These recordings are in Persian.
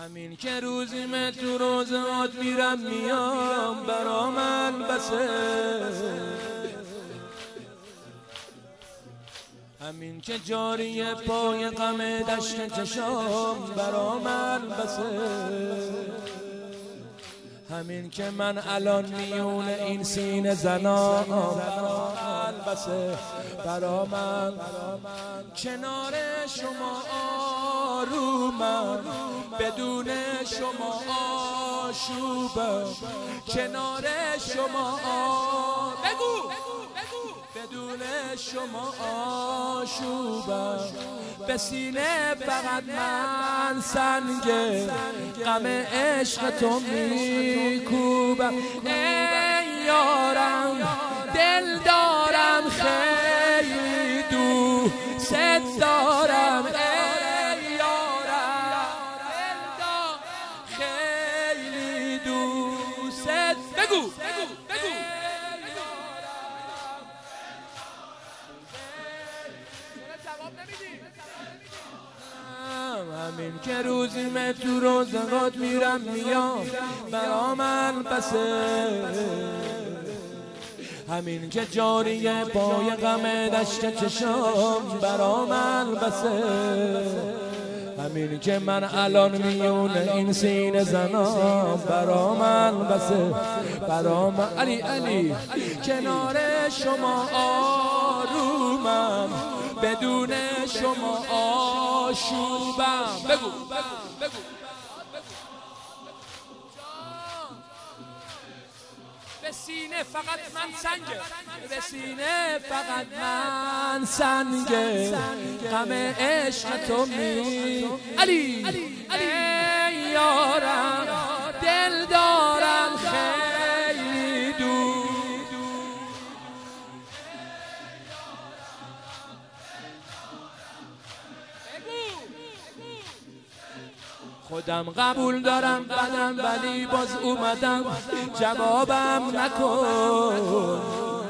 همین که روزی من تو روزات میرم میام برام البسه، همین که جاری پای غم دشت چشام برام البسه، همین که من الان میون این سینه زنام برام البسه، برام کنار شما آرومم، بدون شما آشوبم، کنار شما بگو بدون شما آشوبم، به سینه فقط من سنگ غم عشق تو میکوبم. ای یارم دل دارم خیلی دوست دارم، ای یارم دل دارم خیلی دوست، بگو همین که روزی من تو روزگات میرم میام برام البسه، همین که جاری پای غم دشت چشام برام البسه، همین که من الان میون این سینه زنام برام البسه، برام علی کنار شما آرومم، بدون شما آشوبم. بگو به سینه فقط من سنگه، به سینه فقط من سنگه غم عشق تو می علی ای یارم دل دارم خیلی دور، خودم قبول دارم بدم ولی باز اومدم جوابم نکن،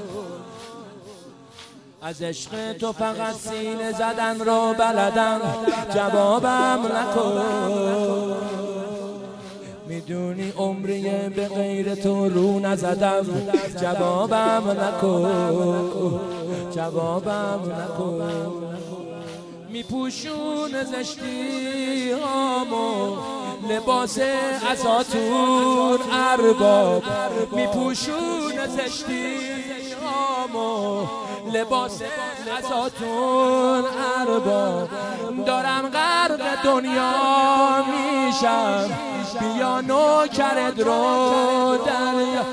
از عشق تو فقط سینه زدن رو بلدم جوابم نکن، میدونی عمریه به غیر تو رو نزدم جوابم نکن، جوابم نکن، میپوشون زشتی هامو لباس ازاتون ارباب، میپوشون زشتی هامو لباس ازاتون ارباب، دارم غرق دنیا میشم بیا نوکرت رو دریا،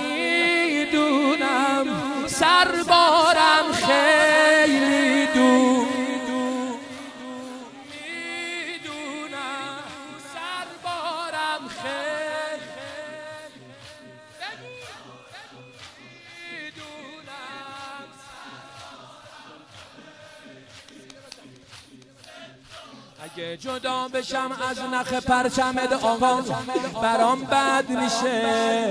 میدونم سربارم خیلی دور، اگه جدا بشم از نخ پرچمت آقا برام بد میشه،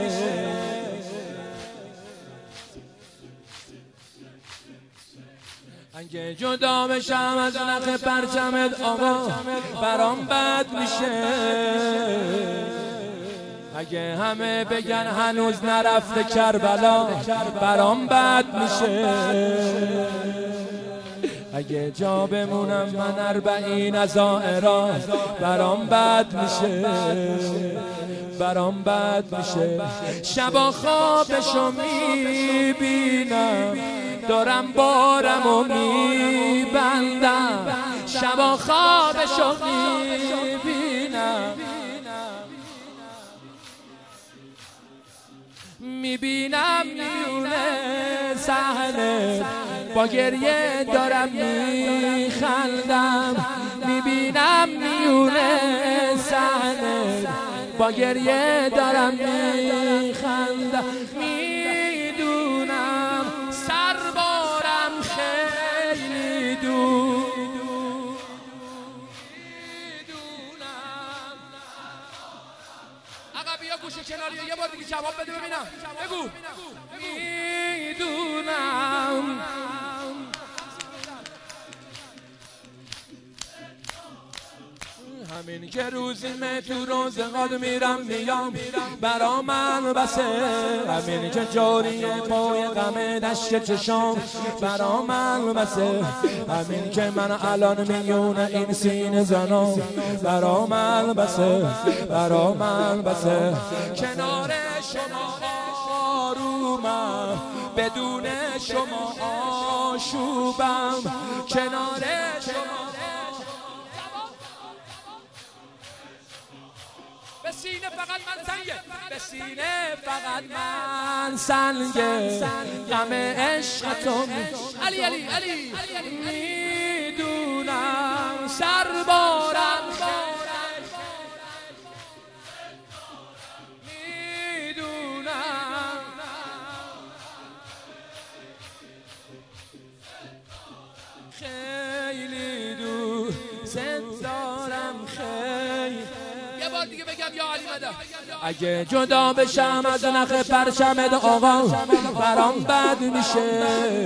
اگه جدا بشم از نخ پرچمت آقا برام بد میشه، اگه همه بگن هنوز نرفته کربلا برام بد میشه، اگه جا بمونم من 40 زائرا برام بد میشه، برام بد میشه، شبا خوابشو میبینم دارم بارمو میبندم، شبا خوابشو میبینم میونه صحنه با گریه دارم میخندم، میبینم میونه صحنه با گریه دارم میخندم، میدونم سربارم خیلی دور، میدونم آقا بیا گوشه کناری یه بار دیگه جواب بده ببینم، بگو میدونم همین که روزیمه تو روزگاد میرم میام برا من بسه، همین که جاریه پای غم دشت چشام برا من بسه، همین که من الان میون این سینه زنام برا من بسه، برا من بسه. کنار شما آرومم بدون شما آشوبم، کنار شما به سینه فقط من سنگه، به سینه فقط من سنگه، غم عشقتون علی علی علی میدونم سربارم میدونم خیلی دوست دارم خیلی. یه بار دیگه بگم یا علی مدد. اگه جدا بشم از نخ پرچمت آقا برام بد میشه،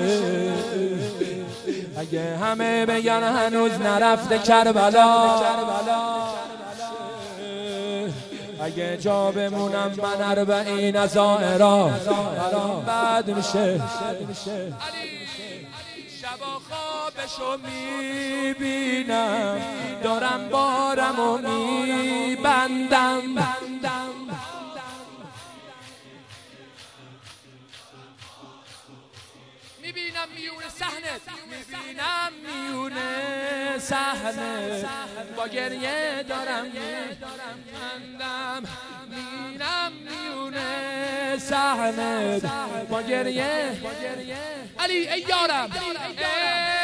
اگه همه بگن هنوز نرفته کربلا، اگه جا بمونم من 40 از آئرا برام بد میشه. شبا خوابشو میبینم دارم بارمو میبندم، میبینم میونه صحنه، میبینم میونه صحنه با گریه دارم میبندم، میبینم میونه صحنه با گریه علی ای یارم